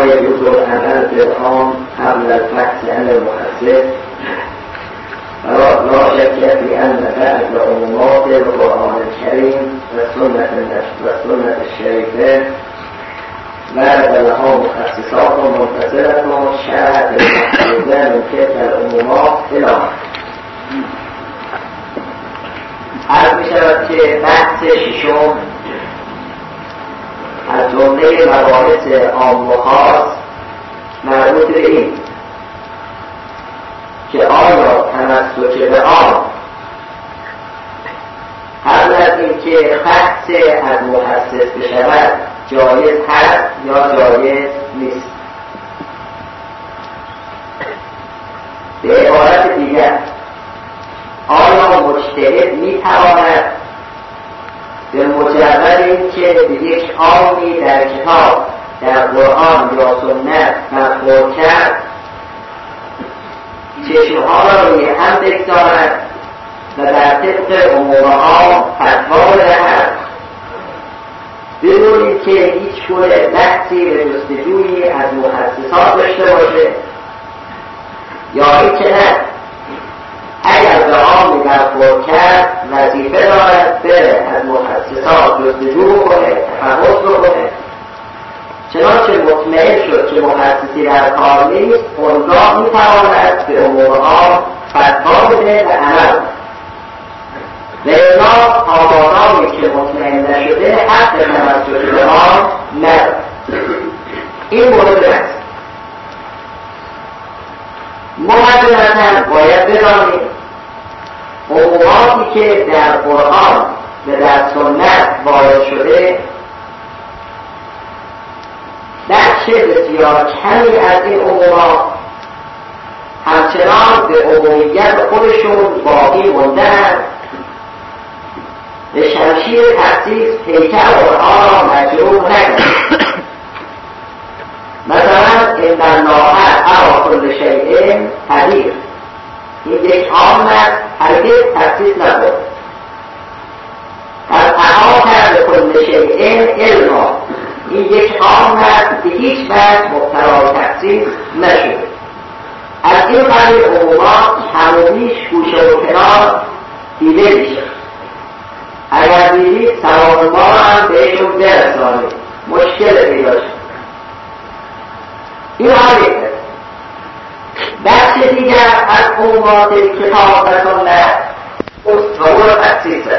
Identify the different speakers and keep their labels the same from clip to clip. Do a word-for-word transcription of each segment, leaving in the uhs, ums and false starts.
Speaker 1: يجوز العمل بالعام قبل الفحص عن المحسس. لا شك في أن بعض عمومات القرآن الكريم والسنة الشريفة ورد لها مخصصات منفصلة شرعت المحفوظة من تلك العمومات إلى آخره. عرض می شود که بحث ششم از جمله مباحث عام و خاص مربوط به این که آیا تمسک به آن قبل از اینکه خص از محسس بشود جایز هست یا جایز نیست. به عبارت دیگر آیا مجتهد میتواند به مجرد اینکه به یک آیی در کتاب در قرآن یا سنت مقبول کرد چشمها را روی هم بگذارد و در طبق عمومها فتوا بدهد بدون اینکه هیچ گونه بحثی به جستجویی از محسسات داشته باشه، یا اینکه نه اگر به آن برخورد کرد وظیفه دارد بره از محسسات جستجو کنه، تفحص بکنه، چنانچه مطمئن شد که محسسی در کار نیست اونگاه میتواند به امورها فتوا بده و عمل و الا آبادانی که مطمئن نشده حق تمسک به آن ندارد. این مورد است. مقدمتاً باید بدانیم عموماتی که در قرآن و در سنت وارد شده بخش بسیار کمی از این عمومات همچنان به عمومیت خودشون باقی مونده‌اند. به شمشیر تخصیص پیکر قرآن را مجروح نکنند. مثلا ان الله علی کل شیء قدیر، این یک عام است، هرگز تخصیص نبود. قد احاط بکل شیء علما، این یک عام است که هیچ وقت مبتلا تخصیص نشده. از این قبیل عمومات همونیش گوشه و کنار دیده میشه. اگر دیدید سوال ما هم بهشون برسانید، مشکل پیدا شد. این حالی بخش دیگر از عمومات کتاب و سنت اصول تخصیصه.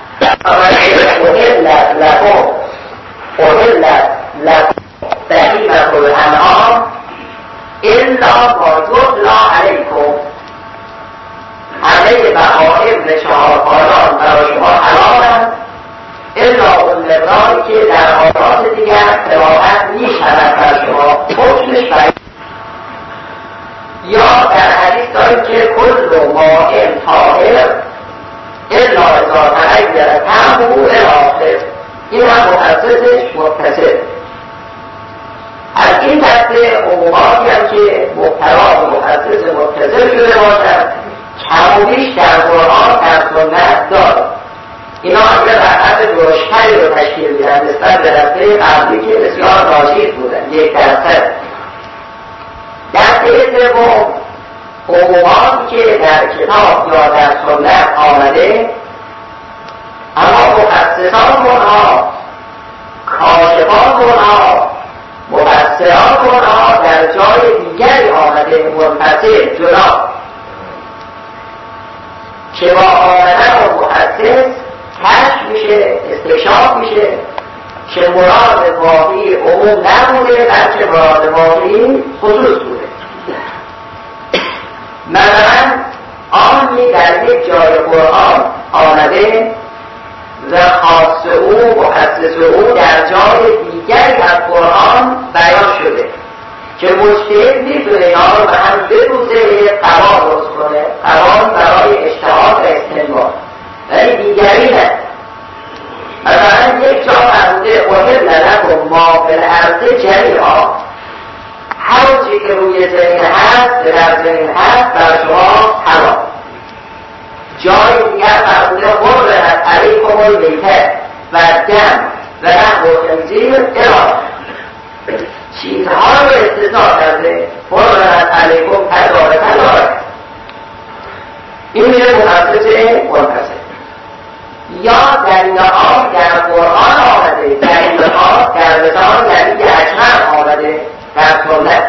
Speaker 1: احلت لکم احلت لکم بهیمة الانعام الا ما یتلی علیکم، همه بهائم و چهارپایان برای شما حرامند الا اون مقداری که در آیات دیگر قرائت میشود بر شما حکمش برای. یا در حدیث داریم که کل ماء طاهر الا اذا تغیر طعمه الی آخر، این هم مخصصش متصل. از این دسته عموماتی هم که مبتلا و مخصص متصل شده باشد کمونیش در قرآن در سنت دارد. اینا اگر بحث درشتری رو تشکیل میدن نسبت به دسته قبلی که بسیار ناچیز بودن، یک درصد. دسته سوم عموماتی که در کتاب یا در سنت آمده اما مخصصان اونها، کاشفان اونها، مفسران اونها در جای دیگری آمده منفصل جدا که با آمدن و محسس کشف میشه، استکشاف میشه که مراد واقعی عموم نبوده بلکه مراد واقعی خصوص بوده. مثلا آنی در یک جای قرآن آمده و خاص او مخصص او در جای دیگری از قرآن بیان شده که مجتهد میتونه اینا رو به هم بروزه قرار روز کنه، قرار برای اجتهاد و استنباط، ولی دیگری نه. مثلا یک جا فرموده احل لکم ما فی الارض جمیعا، هر چی که روی زمین هست در زمین هست بر شما حرام. جای دیگر فرموده حرمت علیکم المیتة و الدم و لحم الخنزیر الی. چیزها رو استثناء کرده. حرمت علیکم تجارت لا. این میشه مخصص منفصل. یا دلیل ها در قرآن آمده، دلیل ها در لسان نبی اکرم آمده در سنت.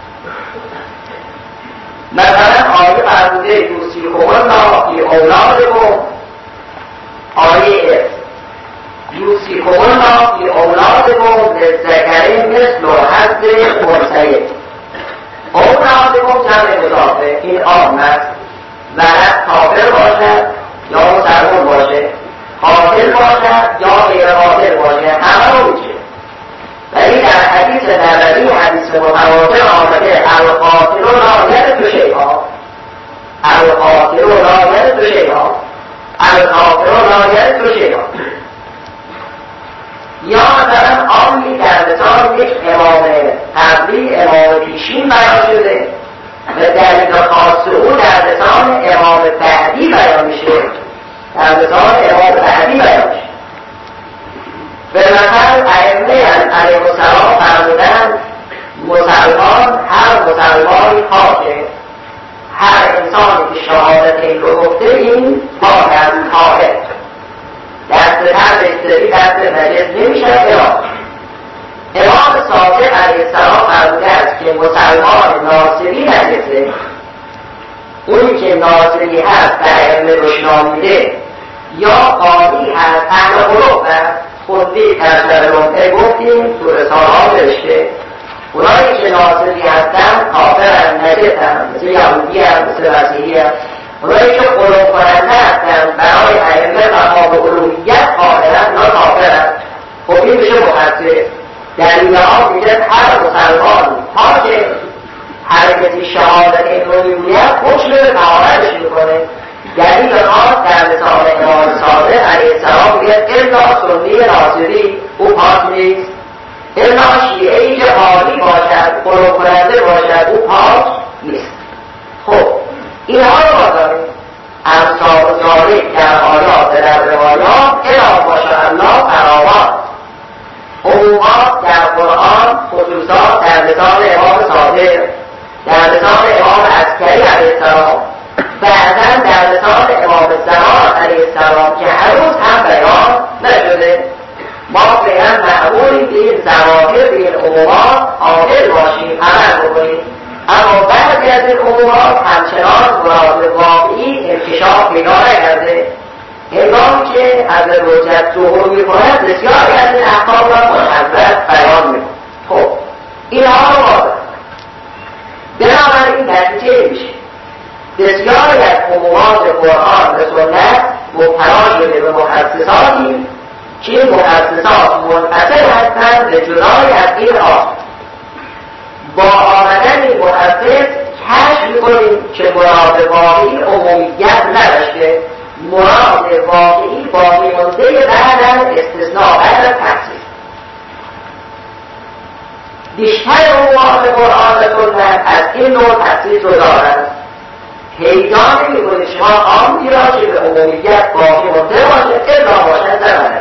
Speaker 1: مثلا آیه فرموده یوصیکم فی اولادکم، آیه ارث یوصیکم فی اولادکم للذکر مثل حظ الانثیین. اولادکم جمع مضافه، این عام است، ولد کافر باشد یا مسلمان باشه، قاتل باشد یا غیر قاتل باشه، همه رو میشه. ولی در حدیث نبوی، حدیث متواتر آمده القاتل لا یرث شیئا، القاتل لا یرث شیئا، الکافر لا یرث شیئا. یا مثلا آنی در لسان یک امام قبلی، امام پیشین بیان شده و دلیل خاص او در لسان امام بعدی بیان میشه، در لسان امام بعدی بیان میشه. به مثل ائمه علیهم السلام فرمودند مسلمان هر مسلمانی خاکه، هر انسانی که شهادت این رو گفته این خاک از طاهر، دست هر بستری دست نجس نمیشه. امام امام صادق علیه السلام فرموده است که مسلمان ناصری نجسه، اونی که ناصری هست در ائمه روشنا میده یا قاضی هست اهل قلوب هست. خودی در لومه گفتیم تو رساله ها نوشته اونایی که ناصری هستن کافرن، نجسن، مثل یهودی هم، مثل مسیحی هم. اونایی که قلوب کننده هستن برای ائمه مقام الوهیت قائلن، اونا کافرن. خب این میشه مقصر. دلیل ها میگه هر مسلمان تا که حرکتی شهادت این رو میگوید حکم به طهارتش میکنه. دلیل ها در لسان امام صادق علیه السلام میگه الا سنی ناصری او پاک نیست، الا شیعه‌ای که عالی باشد، قلوب کننده باشد، او پاک نیست. خب اینها رو ما داریم امثال ذالک در آیات در روایات الا ماشاءالله فراوان. عمومات در قرآن، خصوصات در لسان امام صادق، در لسان امام عسکری علیه السلام، بعداً در لسان امام زمان علیه السلام که هنوز هم بیان نشده. ما فعلا معمولیم که این ظواهر به این عمومات عامل باشیم، عمل بکنیم، اما بعضی از این عمومات همچنان مراد واقعی انکشاف پیدا نکرده. هنگامی که از رجعت ظهور می‌کند بسیاری از این احکام را مجزا بیان می‌کند. خب اینها رو ما داریم. بنابراین نتیجه میشه بسیاری از عمومات قرآن و سنت مبتلا شده به مخصصاتی که این مخصصات منفصل هستند به جدای از این آن. با آمدن این مخصص کشف می‌کنیم که مراد واقعی عمومیت نداشته، مراد واقعی باقی مانده بعد از استثناء، بعد از تخصیص. بیشتر عمومات قرآن و سنت از این نوع تخصیص رو دارند. پیدا نمی‌کنه شما عامی را که به عمومیت باقی مانده باشه الا باشد زمانه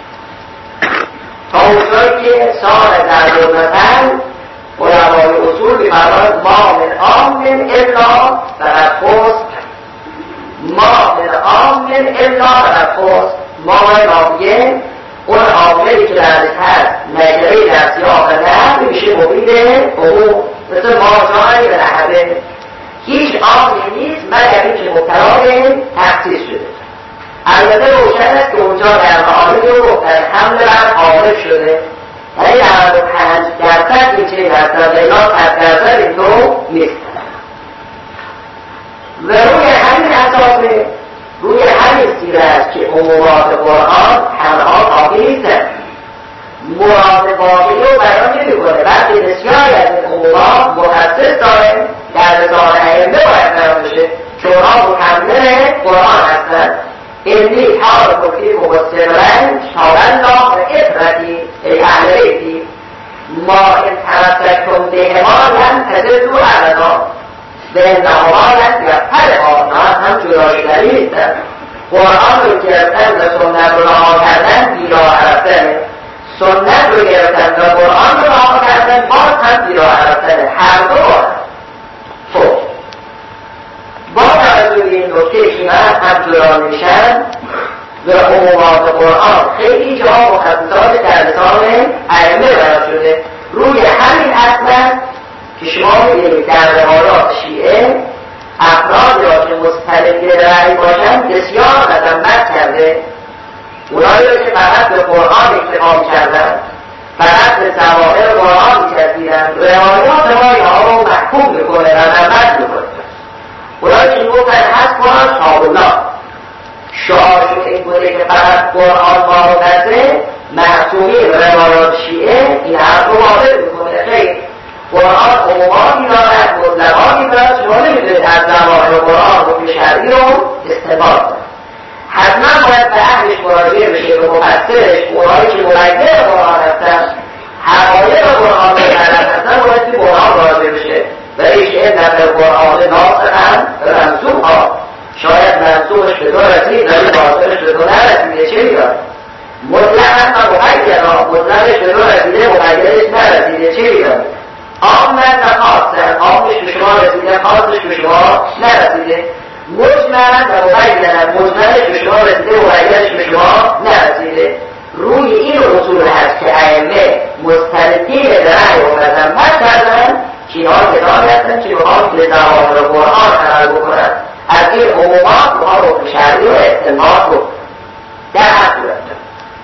Speaker 1: تا اونجایی که سال در دولتن علمای اصول می‌فرمایند ما من عامل الا فقط خست، ما من عامل الا فقط خست. ما نامیه اون عاملی که درش هست نگره در سیاق نه میشه مفید عموم، مثل ماجرای به نحوه هیچ عاملی نیست مگر اینکه مبتلا به تخصیص شده. البته روشن است که اونجا در معامل رو گفتن حمل بر عارف شده، ولی نود و پنج درصد این چه درصد لیلا صد درصد این تو نیست. و روی همین اساسه، روی همین سیره است که عمومات قرآن تنها کافی نیستند، مراد واقعی رو بیان نمی‌کنه، بلکه بسیاری از این عمومات مخصص داره در لسان ائمه باید بیان بشه که اونها مکمل قرآن هستند. انی حال فیکم السرا شاءالله و عبرتی ای اهل بیتی ما ان تمسکتم بهما لن تضلوا ابدا به انهما لن یفترقا. هم جدا شدنی نیستند. قرآن رو گرفتن و سنت رو رها کردن بیراه رفتن، سنت رو گرفتن و قرآن رو رها کردن، باز هم زیرا رفتن هر دو بارن. خب با توجه به این نکته که من هم جدا میشن به عمومات قرآن خیلی جا مخصصات در لسان ائمه بیان شده. روی همین اصل که شما می‌بینید در روایات شیعه افراد را که مستند رأی باشند بسیار مذمت کرده. اونایی را که فقط به قرآن اکتفا کردند، فقط به ظواهر قرآن می‌چسبیدند، روایات ما اینها رو محکوم می‌کنه و مذمت می‌کنه. اونایی که می‌گفتند حسبنا کتاب الله، شعارشون این بوده که فقط قرآن ما رو نزده، معصومین روایات شیعه این حرف رو واضح می‌کنه. خیر، قرآن عموماتی دارد، مطلقاتی دارد، شما نمی‌تونید از ظواهر قرآن حکم شرعی رو استنباط کنید. حتما باید به اهلش مراجعه بشه، به مفسرش، اونایی که مرجع قرآن هستن، حقایق قرآن رو طلب هستن، باید که قرآن مراجعه بشه. و ایش این نفر قرآن ناسخن و منسوخ، شاید منسوخش به تو رسید ولی ناسخش به تو نرسیده، چه می‌داری؟ مطلقا و مقیدا، مطلقش به تو رسیده، مقیدش نرسیده، چه می‌داری؟ عامن و خاصن، عامش به شما رسیده، خاصش به شما نرسیده. مجمعن و مبینن، مجمعش به شما رسیده، مبینش به شما نرسیده. روی این اصول هست که ائمه مستندین رأی و مذمت کردن که اینها کتابی هستن که بخوام به ظواهر قرآن عمل بکنن، از این عمومات بخوام حکم شرعی و استنباط رو در حق گرفتن.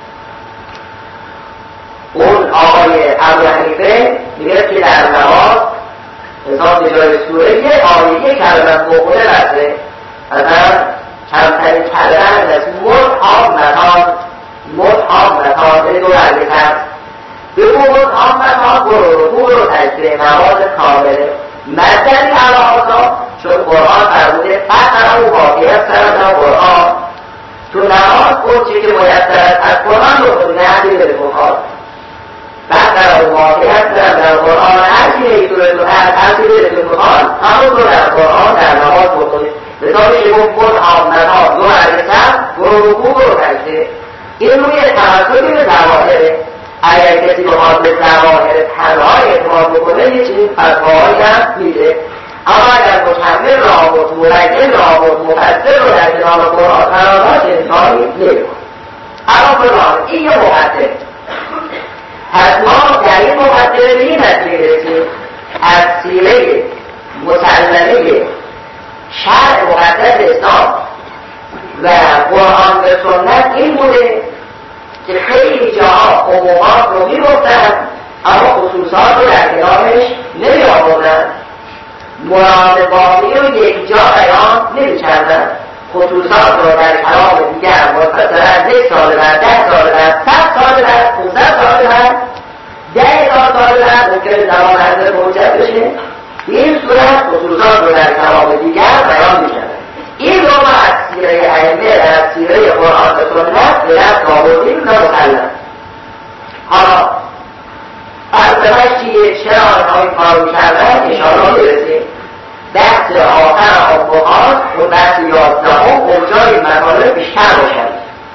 Speaker 1: اون آقای ابو حنیفه میگه که در نماز حساب جای سوره یه آیه کلمه بخوره بسته، مثلا کمترین کلمه از متعامتان متعامتان به دو علیت هست، به اون متعامتان برو رو رو تجریه نماز کامله مدنی علاقا، چون قرآن فرموده فقط و باقی از سرد قرآن، تو نماز اون چی که باید سرد از قرآن رو خود نهدی به بخار فقط و باقی از سرد در قرآن، هر چی نیتونه تو هر هر چی به بخار همون رو در قرآن در نماز بکنید. مثال شما خود آمدها دو علیسم برو رو رو رو تجریه. این روی توسطی به ظواهره. اگر کسی بخواد به ظواهر تنهای اعتماد بکنه یه چیزی فتواهایی هم میده، اما اگر مکمل را بود، مرجع را بود، مفسر رو در کنار قرآن قرار داشت انسانی نمی‌کنه. اما قرآن این یه مقدمه. پس ما در این مقدمه به این نتیجه رسیم از سیره مسلمه شرع مقدس اسلام و قرآن و سنت این بوده که خیلی جاها عمومات رو می‌گفتن اما خصوصات رو در کنارش نمی‌آوردن، مراد باقی رو یک جا بیان نمی‌کردن، خصوصات رو در کلام دیگر مفصلا یک سال بعد، ده سال بعد، صد سال بعد، پانصد سال بعد، ده هزار سال بعد ممکنه زمان حضرت موجود بشه. این صورت خصوصات رو در کلام دیگر بیان می‌کردن. این رو ما از سیره ائمه و از سیره قرآن و سنت به دست آوردیم و مسلم. حالا فلسفه‌اش چیه؟ چرا آنها این کار می‌کردن؟ انشاءالله می‌رسیم. بحث آخر آبوهاست و بحث یازدهم اونجای مطالب بیشتر باشد.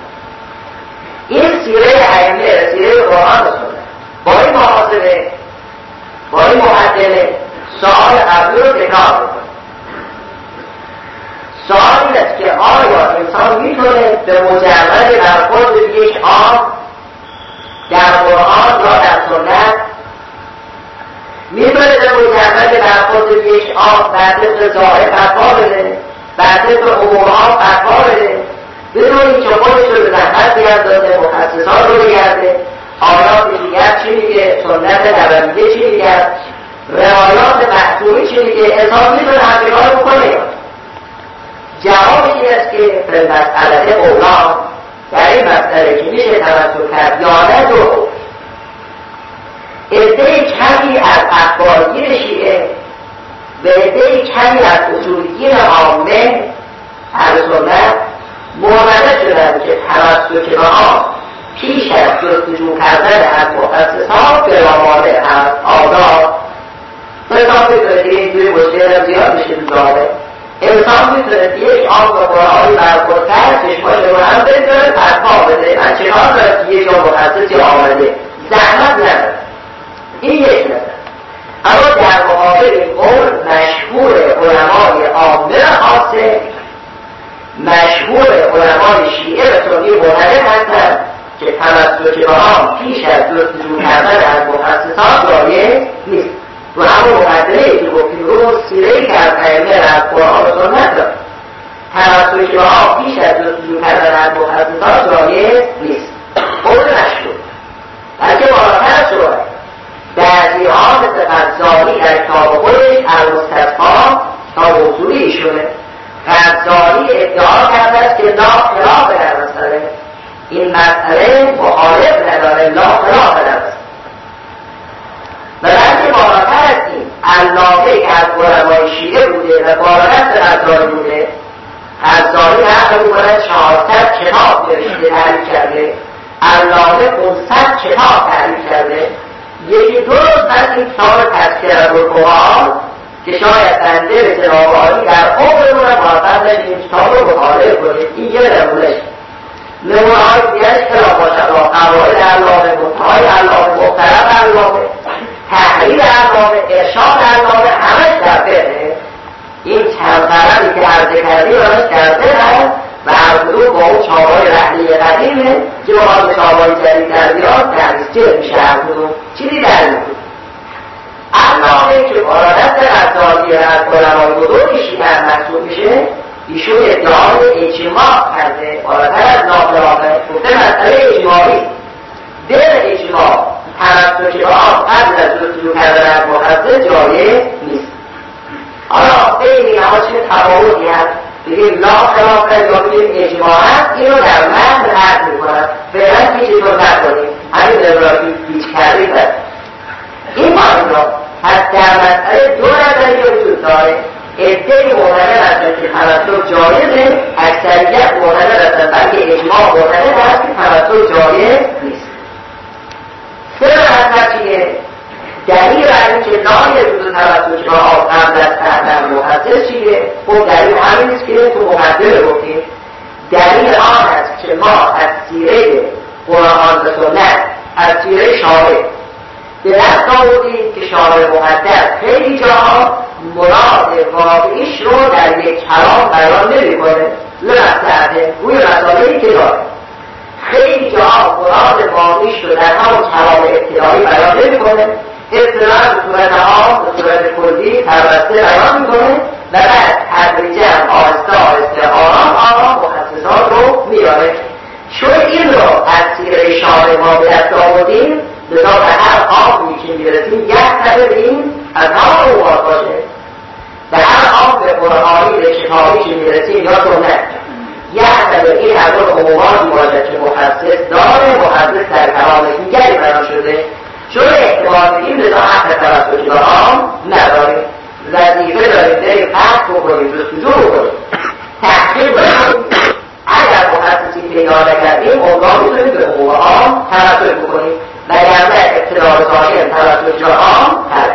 Speaker 1: این سیره ائمه، سیره قرآن و سنت با این محاسبه، با این مقدمه سوال قبلی رو تکرار بکنیم. سوال این است که آیا انسان میتونه به مجرد برخورد یک آب در قرآن یا در سنت، میتونه به مجرد برخورد یک آب بر طبق ظاهر فتوا بده، بر طبق عمومات فتوا بده، بدون اینکه خودش رو به زحمت بیندازه، مخصصات رو بگرده، آیات دیگر چی میگه، سنت نبویه چی میگه، روایات معصومی چی میگه، انسان میتونه همه کار بکنه. جواب این است که به مسئله اولا در این مسئله که میشه توسل کرد یا نه دو عده کمی از اخبارگیر شیعه به عده کمی از اصولگیر عامه اهل سنت معتقد شدن که توسل به آن پیش از جستجو کردن از مخصصات به آماده از آداب انسان میتونه دیگه اینجوری مشکل هم زیاد میشه داره. انسان میتونه یک آب و قرآنی برخوردتر چشماش رو هم بذاره فتوا بده. من چنان دارم که یک جا مخصصی آمده زحمت نداره. این یک نظر. اما در مقابل این قول مشهور علمای عامه خاصه، مشهور علمای شیعه و سنی معتقد هستند که تمسک به آن پیش از جستجو کردن از محسسات جایز نیست. تو همون مقدمه که گفتیم رو سیره‌ای که از ائمه از قرآن و سنت دارد. تمسک به آن پیش از جستجو کردن از محسسات جایز نیست. قول مشهور. بلکه بالاتر شده بعضی ها مثل غزالی در کتاب خودش المستصفا تا موضوعی ایشونه. غزالی ادعا کرده است که لا خلاف در مسئله، این مسئله مخالف نداره، لا خلاف در مسئله. و بلکه بالاتر از این علامه که از علمای شیعه بوده و بالاتر غزالی بوده، غزالی نقل می‌کند چهارصد کتاب نوشته تحریف کرده، علامه پانصد کتاب تحریف کرده. یکی دو روز از این کتاب تذکره القرآن که شاید بنده به جناب عالی در عمرمون موفق نشیم این کتاب رو مطالعه کنید. این یه نمونهش. نمونه‌های دیگرش خلاف باشد، قواعد علامه، منتهای علامه، محترم علامه، تحریر علامه، ارشاد علامه، همش در بره. این چند قرمی که عرضه کردی راش در بره و هر کدوم با اون چهارهای رحلی قدیمه که با به چهارهای جدید در بیاد تنسیه میشه. هر کدوم چیزی در میکنه. علامه که بارادت غزالی از علمای بزرگ شیعه محسوب میشه، ایشون ادعای اجماع کرده. بالاتر از ناخلافه گفته مسئله اجماعی دل اجماع تمسک به آن قبل از جستجو کردن از محسس جایز نیست. حالا بین اینها چه تفاوتی هست؟ بگیم لا خلافه یا بگیم اجماع هست، اینو در متن رد میکنن. فعلا پیچتون نکنیم، همین نمراتی پیچ کردی بست. این معنی پس در مسئله دو نظریه وجود داره. عده‌ای معتقد هستند که تمسک جایزه، اکثریت معتقد هستند بلکه اجماع معتقد هست که تمسک جایز نیست. سر نظر چیه؟ دلیل بر اینکه نایجوز تمسک با آن قبل از کردن محسس چیه؟ خب دلیل همین است که تو مقدمه گفتیم. دلیل آن است که ما از سیره قرآن و سنت، از سیره شارع به دست آوردیم که شارع مقدس خیلی جاها مراد واقعیش رو در یک کلام بیان نمی‌کنه. لمسته روی مسائلی که داره خیلی جاها مراد واقعیش رو در همون کلام ابتدایی بیان نمی‌کنه، اصطلاحاً به صورت عام به صورت کلی پربسته بیان می‌کنه و بعد تدریجاً آهسته آهسته آرام آرام محسسات رو میاره. چون این رو از سیره شارع ما به دست آوردیم، لذا به هر آقایی که میرسیم یک طبع این از همه اوقات باشه. به هر آق به قرآنی به کتابی که میرسیم یا سنت یک طبع این هر دو عموماتی باشد که محسس داره، محسس در کلام دیگری بیان شده. چون احتمال میدیم لذا حق تمسک به آن نداریم. وظیفه داریم بریم فرق بکنیم، جستجو بکنیم، تحقیق بکنیم. اگر محسسی پیدا نکردیم اونگاه میتونیم به عموم آن تمسک بکنیم و اگر ابتدار ظاهر تمسک به آن ترک.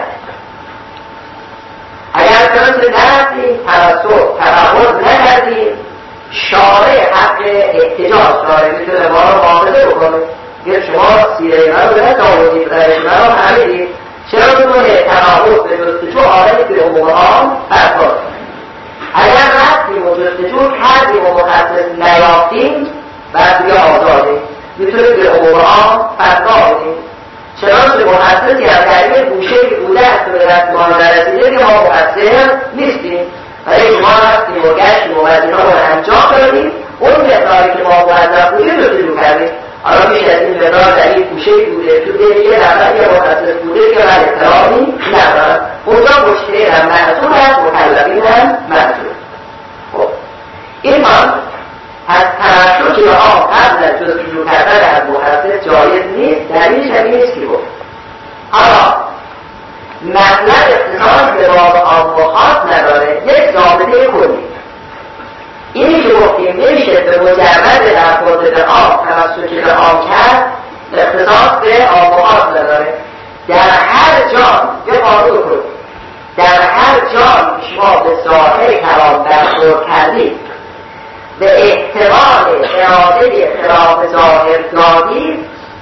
Speaker 1: اگر کنسه نرفتیم تمسک تفاوت نکردیم، شارع حق احتجاج داره، میتونه ما رو معامله بکنه. که شما سیره من رو به دست آوردید، روش من رو فهمیدید، چرا میتونه تفاوت به جستجو آرمی به عموم آن برپا. اگر رفتیم و جستجو کردیم و مخصص نیافتیم بعد بیا آزادیم، میتونیم به عموم آن فردا بدیم. چنانچه مخصصی از دلیل گوشه‌ای بوده است و به دست ما نرسیده که ما مقصر نیستیم، ولی ما رفتیم و گشتیم و وزینها رو انجام دادیم، اون مقداری که ما موظف بودیم جستجو کردیم. حالا میشه از این مقدار دلیل گوشه‌ای بوده تو دل یه نفر یا مخصص بوده که من احترامی ندارم، اونجا مشتری هم محصول هست، مکلفین هم محصول. خب این من از تمسک به آن قبل از جستجو کردن از محسس جایز نیست. دلیلش هم این است که گفت حالا مطلب اختصاص به باب عام و خاص نداره، یک ضابطه کلی. اینی که گفتیم نمیشه به مجرد برخورد به آن تمسک به آن کرد، اختصاص به عام و خاص نداره. در هر جان یه قانون کنید، در هر جان شما به ظاهر کلام برخورد کردید به احتمال اراده خلاف ظاهر دادید،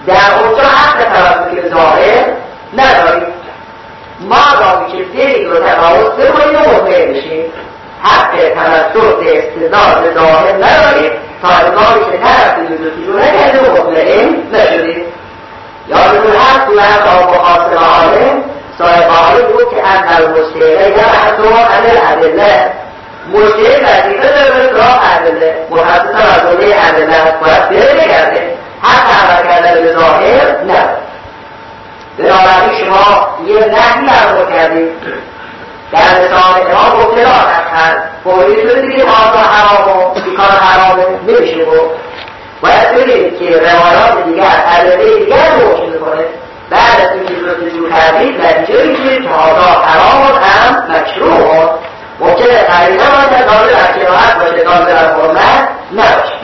Speaker 1: در اونجا حق توسط به ظاهر نداریم. ما رامی که دلیل و تقاوض بکنیم و مطمئن بشیم، حق توسط به استدلال ظاهر نداریم تا ازایی که طرف جزوی نکرده و مطمئن نشدیم. یادتون هست تو هم آب و حاصل عالم صاحب عالم بود که اندر مشکله یا حتی عمل عدله مشکل وظیفه داره را عدله محسوس از دوله عدله باید بره بگرده، حق عمل کردن به ظاهر نه. بنابراین شما یه نهی برمون کردیم در مثال امام گفته را نکرد فوری شده دیگه آزا حرام و بیکار حرامه نمیشه بود. باید بگید که روایات دیگر عدله دیگر رو روشن میکنه. بعد از این چیز رو تجور کردید نتیجه میگیرید که آزا حرام هم مکروه ممکنه قریبه باید داده در کراحت باشه، داده در حرمت نباشه.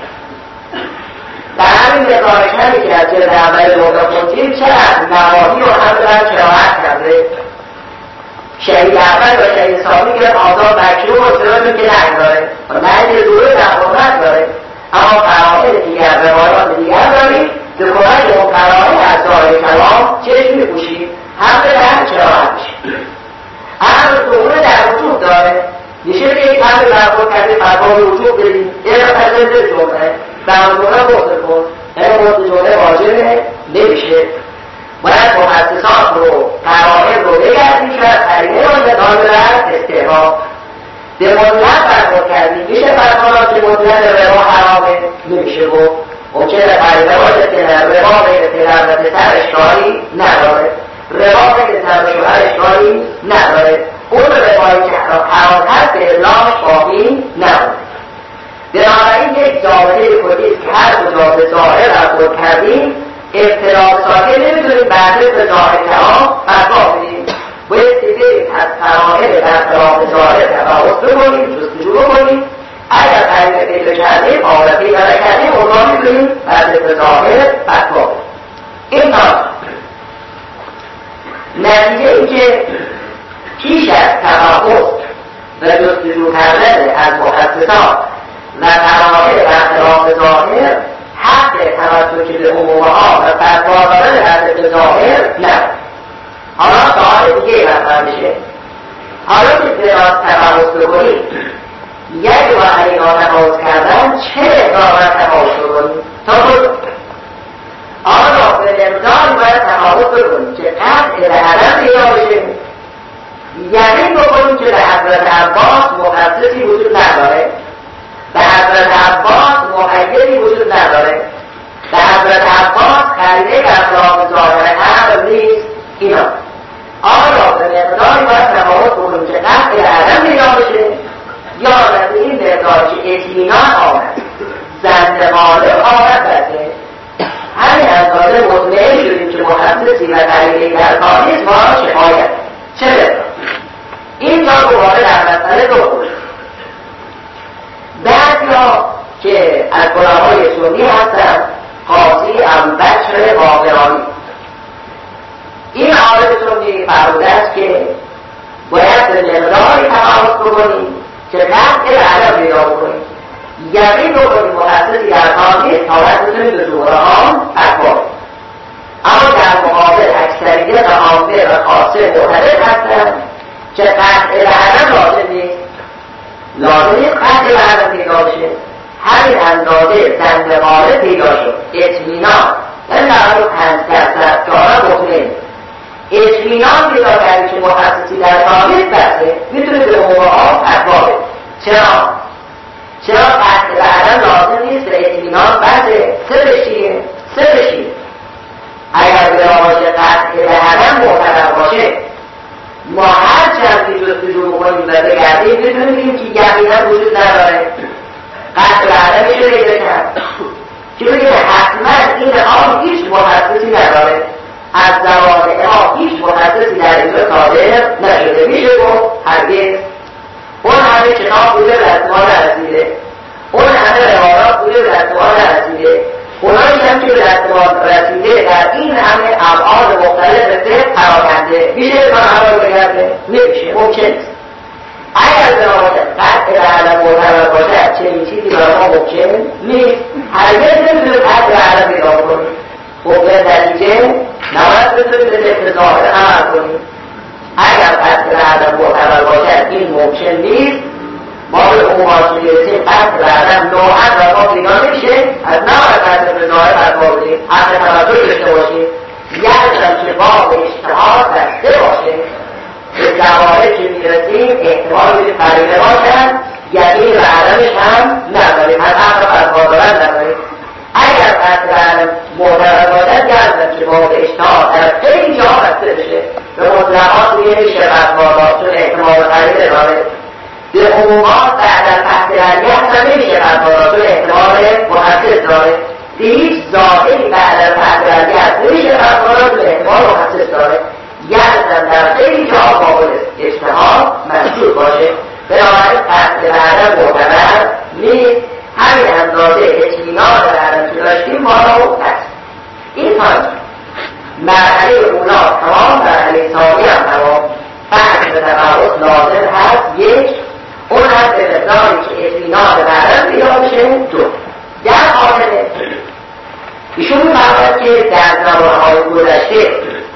Speaker 1: در همین نگاهش همی که از جلد اول موقع خوندیم چقدر نواهی و هم در کراحت کرده. شهید اول و شهید ثانی که آزاد مکروه و سرازی که نهی داره و نهی دوره در حرمت داره، اما قرائن دیگر روایات دیگر داریم به کمک اون قرائن از ظاهر کلام چشم می‌پوشیم هم به هم کراحت میشه. امر دوره در وجود داره، میشه که یک امر برخورد کرده فرمان وجود بدیم یه نفذه به جمعه در دوره بخصر کن این بخصر جمعه واجبه نمیشه. باید محسسات رو قرائن رو بگردیم که از قرینه رو ندامه در استحباب به مطلق برخورد کردیم. میشه فرمانات که مطلق روا حرامه نمیشه گفت، ممکنه قرینه باشه که روا بین پدر و پسر اشکالی نداره، روا بین زن و شوهر اشکالی نداره، اون روایی که حرام هست به اعلامش باقی نداره. بنابراین یک ضابطه کلی است که هر کجا به ظاهر برخورد کردیم ابتلاع ساکن نمیتونیم بعد به ظاهر کلام فتوا بدیم. باید دیگه از قرائن در خلاف ظاهر تفاوت بکنیم، جستجو بکنیم. اگر قرینه پیدا کردیم عارفی پیدا کردیم اوضاع میتونیم بعد به ظاهر فتوا بدیم. این نام نتیجه این که پیش از تفاوت و جستجو کردن از محسسات و قرائن در خلاف ظاهر حق توسط به عموم ها و فتوا دادن از به ظاهر نه. حالا سوال دیگه مطرح میشه، حالا که دراز تفاوت بکنیم یک و علینا تفاوت کردن چه اقدار تفاوت بکنیم تا بود آنها به نمدان باید تفاوت بکنیم که قطع به عدم پیدا بشه. یعنی بکنیم که به حضرت عباس مخصصی وجود نداره، به حضرت عباس مقیدی وجود نداره، به حضرت عباس قرینه در خلاف ظاهر امر نیست. اینا آن به مقداری باید تفاوت بکنیم که قطع به عدم پیدا بشه یا به این مقدار که اطمینان آمد زند غالب آمد بده. همین اندازه مطمئن شدیم که محسسی و قرینه در کار نیست ما شکایت چه مقدار. این جا دوباره در مسئله دوباره بعضیا که از علمای سنی هستن قاضی ابوبکر باقرانی، این عالم سنی فرموده است که باید به مقداری تفاوت بکنیم که قطع به عدم پیدا بکنیم، یقین بکنیم محسسی در کار نیست تا باید بتونیم به زوره آن فتوا بدیم. اما در مقابل اکثریت عامه و خاصه معتقد هستند که قطع به عدم لازم نیست، لازم نیست قطع به عدم پیدا بشه، همین اندازه زند غالب پیدا شد اطمینان این نود و پنج درصد که آنها مطمئن اطمینان پیدا کردی که محسسی در کامیت بسته میتونه به عموم ها فتوا بده. چرا؟ چرا قطع به عدم لازم نیست به اطمینان بسته؟ سرش چیه؟ سرش چیه؟ اگر به باشه قطع به عدم معتبر باشه ما هر چند که جستجو بکنیم و بگردیم بدونیم بگیم که یقینا وجود نداره، قطع به عدم میشه پیدا کرد که بگیم حتما این آن هیچ محسسی نداره، از زبان امام هیچ محسسی در اینجا صادر نشده. میشه گفت هرگز اون همه کتاب بوده به دست ما نرسیده، اون همه روایات بوده به دست ما نرسیده، اونایی هم که به دست ما رسیده در این همه ابعاد مختلف فقه پراکنده میشه تا همه بگرده؟ نمیشه، ممکن نیست. اگر به نامه قطع به عدم معتبر باشد چنین چیزی برای ما ممکن نیست، هرگز نمیتونه قطع به عدم پیدا کنیم. خب به نتیجه نباید بتونیم به ذکر ظاهر عمل کنیم. اگر قصد عدم معتبر باشد این ممکن نیست. ما به عمومات میرسیم قصد عدم نوعا و ما دیگاه نمیشه. از نباید قصد به ظاهر برپا بدیم، حق توجه داشته باشیم. یعنی که باب اجتهاد بسته باشه. به ظواهر که میرسیم احتمال بدیم قریبه باشن، یقین و عدمش هم نداریم، از حق برپا دارن نداریم. اگر قصد عدم معتبر باشد یعنی که باب اجتهاد در خیلی جا بسته بشه. به مطلقات میشه برپا چون احتمال قریبه داره. به عمومات بعد از بحث رنگی هم نمیشه برپا چون احتمال محسس داره. به هیچ ظاهری بعد از بحث رنگی هم نمیشه برپا چون احتمال محسس داره. یعنی در خیلی جا قابل اجتهاد مشهور باشه. بنابراین قصد عدم معتبر نیست. همین اندازه اطمینان عدم که داشتیم ما رو هست. این فرض مرحله اونا تمام، مرحله ثانی هم تمام. بعد به تفاوت لازم هست یک، اون هست به مقداری که اطمینان عدم پیدا بشه. دو، در حاله ایشون می‌فرماید که در زمانه‌های گذشته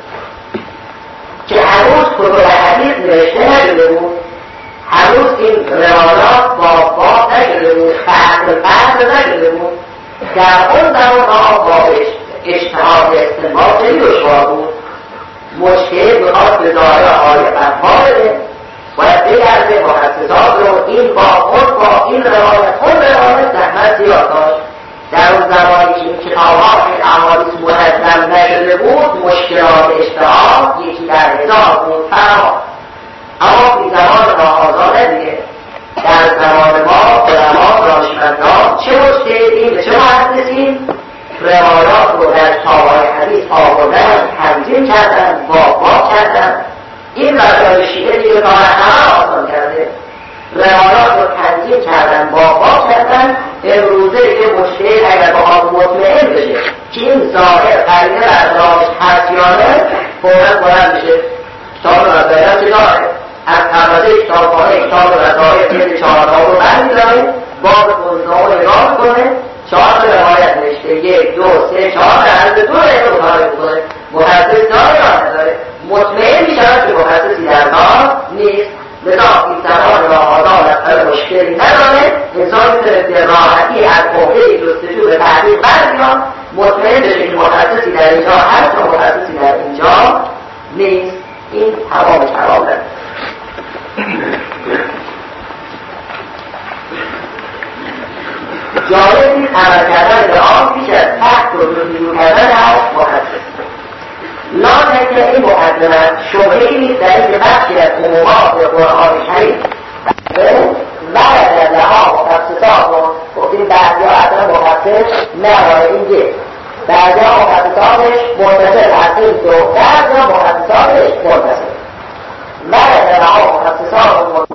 Speaker 1: که هنوز کتب حدیث نوشته نشده بود، هنوز این روایات با باب نشده بود، فصل فصل نشده بود، در اون زمانها با اجتهاد استنباط خیلی دشوار بود. مشکل میخواد به ظاهر آیه برپا بده، باید بگرده محسسات رو این با خود با این روایت اون روایت زحمت زیاد داشت. در اون زمانی که این کتاب‌ها این احادیث منظم نشده بود، مشکلات اجتهاد یکی در هزار بود فراوان. اما این زمان ما آزاده دیگه، در زمان ما علما دانشمندان چه مجتهدین چه محدثین روایات رو در کتاب‌های حدیث آوردن، تنظیم کردن، باب کردن. این مذهب شیعه دیگه کار همه آسان کرده، روایات رو تنظیم کردن، باب کردن. امروزه یه مجتهد اگر با مطمئن بشه که این ظاهر قرینه برداشت هست یا نه، فوراً بلند بشه کتاب رضایت که داره، از طبقه کتابخانه کتاب رضایت یه چهارها رو برمی‌داره، باب پونزده رو نگاه کنه، چهار روایت نوشته، یک دو سه چهار در از دو رو کار میکنه. محدث داره یا نداره؟ مطمئن میشود که محدثی در کار نیست. لذا این زمان را عدالت مشکلی نداره، انسان میتونه به راحتی از عهده جستجو به تحقیق برمیاد، مطمئن بشه که محدثی در اینجا هست و محدثی در اینجا نیست. این تمام کلام داره. جالب نیست عمل کردن به آن پیش از تحت و جستجو کردن هست محدث. لازم که این مقدمت شبهی نیست در این بخشی از عمومات قرآن شریف ورد لها مخصصات رو گفتیم بعضی ها اصلا مخصص نراره اینجه، بعضی ها مخصصاتش منتصر هست این دو، بعضی ها مخصصاتش منتصر ورد لها مخصصات رو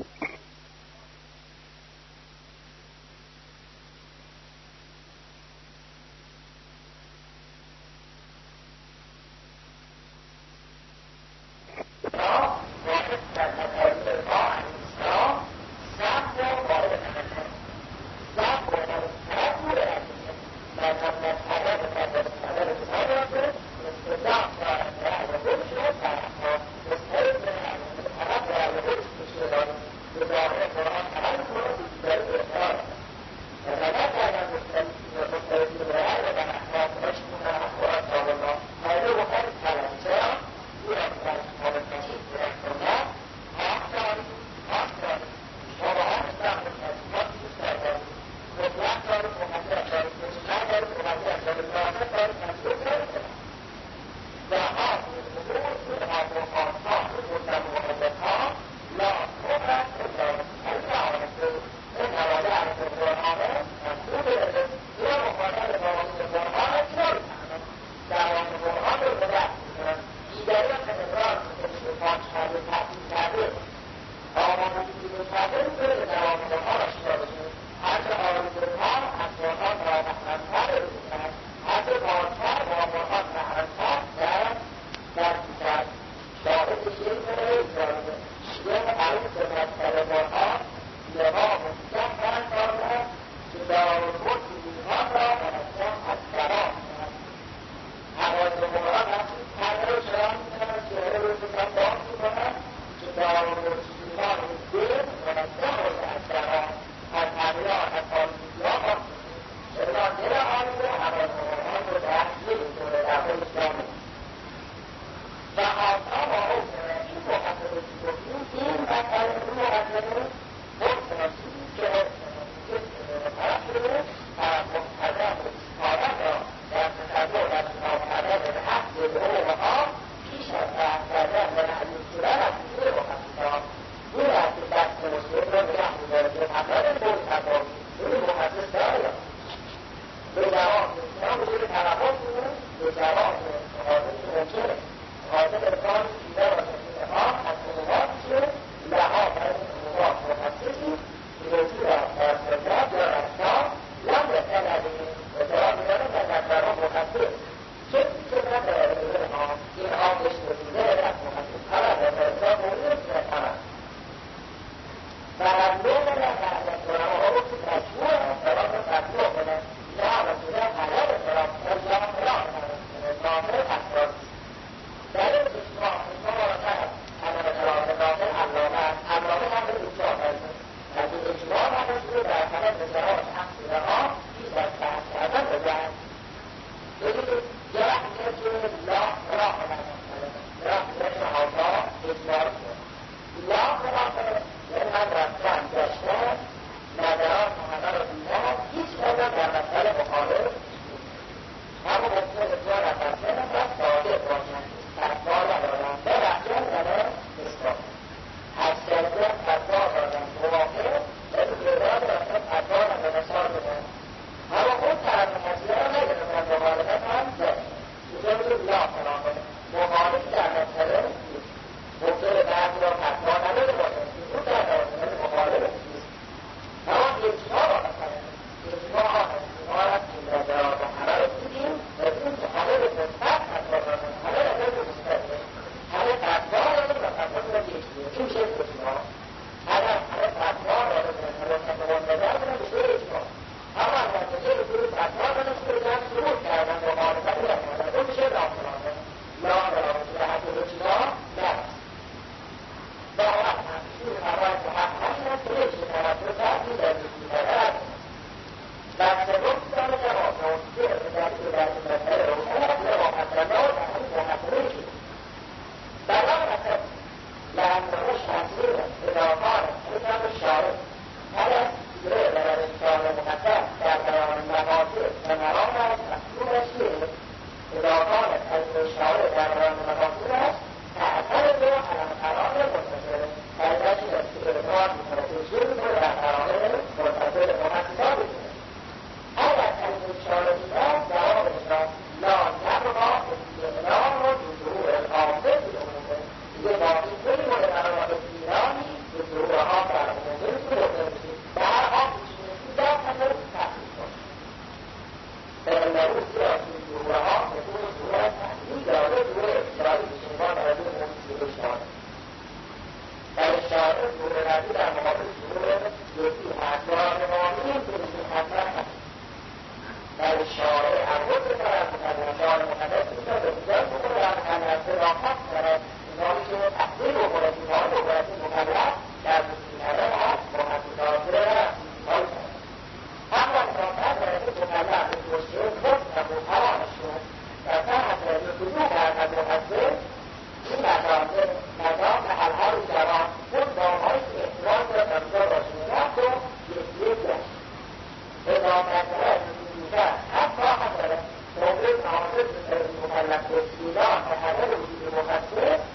Speaker 1: مکلف به ایران به هدف وجود مقدس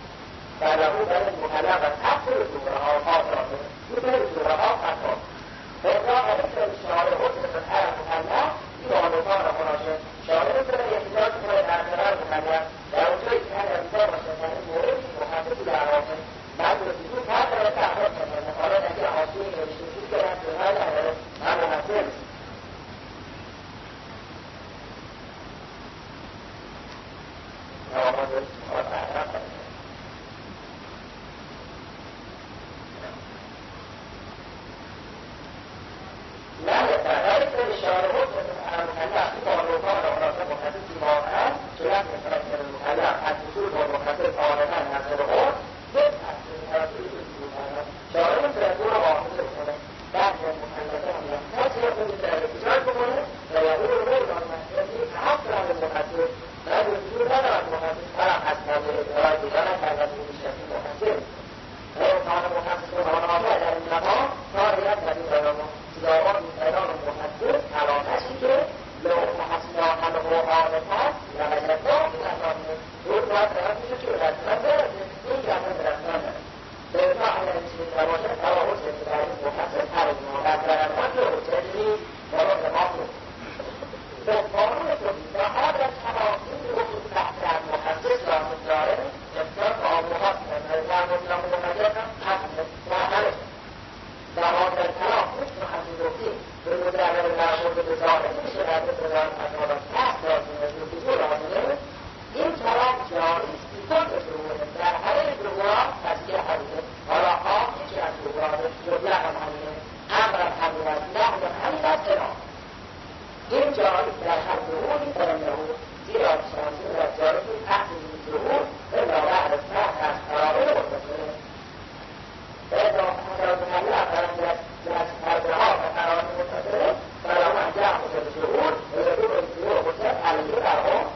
Speaker 2: باشه تراوش در این مخصص هر از مقدرن ها که حجتی برای ما بود به قانون تولیده هر از تراوشی رو تحت از مخصص لازم داره افتار آموهات در مطلق مقدر هم محمله در حاضر تراوش محمد روکی به مجرد برمورد به ظاهر میشه در بسیار افراد تحت لازم از لازمه این طرف جاری استیفاد شروعه در همه گروهان تصیح حریفه حالا آن یکی از گروهان جبلغ حمیله امر حمیله نحن حمیله سلام این جاری در هر گروهی فرنده زیرا شانسی و جاری تحت این گروه الا بعد از تحت از قراره متصله اذا حضرت حمیله فرنده از فرزها و قراره متصله فلا من جاء خود شعور و یدور این گروه خودت علیه برها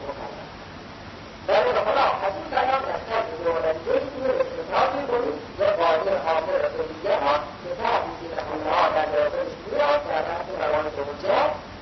Speaker 2: در این خدا حضور بیان در کم دوردن جیدی و استثاب میکنید یه قادر حاضر رسولیه ها که تحبیزی رحمه ها در درسل شیرات در رحم روان توجه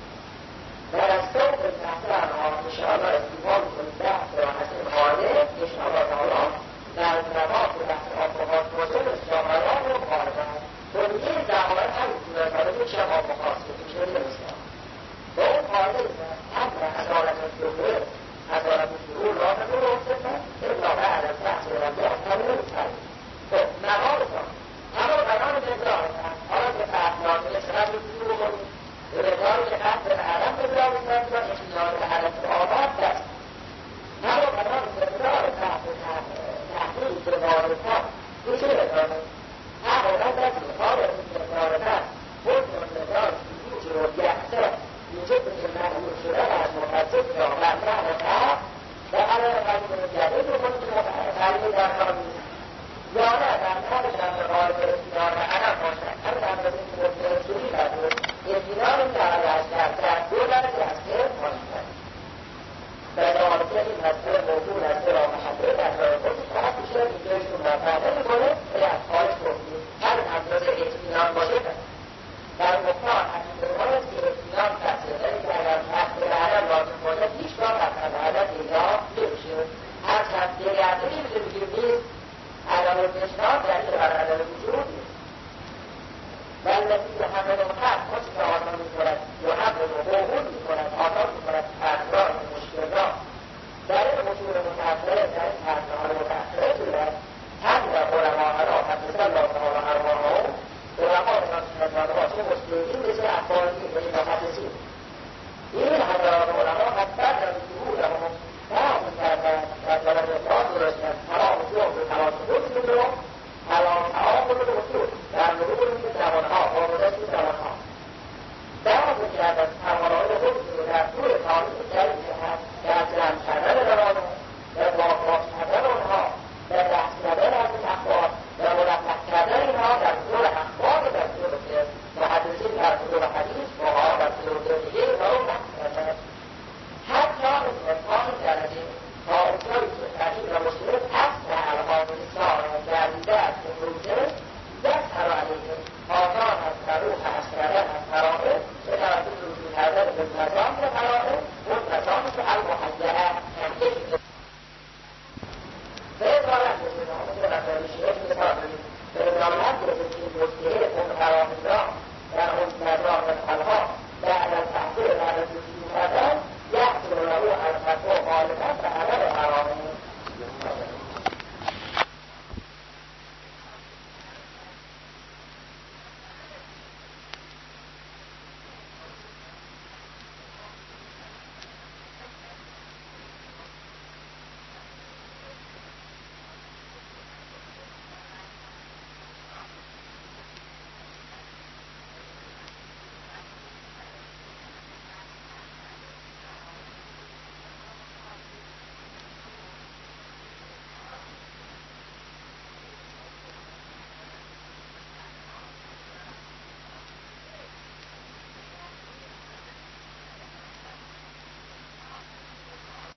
Speaker 2: در از صوت تحتر ها انشاءالله استفاد میکنید بحث و حسن خاله انشاءالله تعالی در نماز و بحث آفاقات موجود استعمالات رو خارجن تولیه زمان هم میتونه که چه آفاقات که میشه نمیستان با اون خاله هم حضارت الدوله حضارت الشعور را نمون روستن الا بعد از بحث و رجاع تموم میکنید خب مقامتان اما بیان مقدارتان حالا که فهمات نسبت رو شروع کنید به مقداری که قد به عدم مقدار میکنید و احتیاج به عدم آباد دست اما بیان مقدار تحقیل به واردتان این چه مقداره؟ اما نظر مقدار مقدارتان خود مقدار سیوج رو یکسر یوجد که معلوم شده از مخصص یا مطرح مطرح و علاوه بر جدید رو کنید که تعلیم در کار نیست یا نه در کارش هم به قارب استیدار و عدم باشد هم در بسید که رسولی بدون استیدار این در از در دو درجه از خیلی باشد به ضمانت این مسئله موضوع از را محبه در جای خود فقط میشه اینجایشون مطرحه میکنه و از خارج کنید هر اندازه اطمینان باشه در مختار حقیقه باید که اطمینان تصدیقه که اگر تحت عدم لازم باشد هیچ گاه از عدد اینجا نمیشه هر چند دیگرده میشه بگیم نیست عدم اطمینان در این بر عدم وجود نیست والذی حمل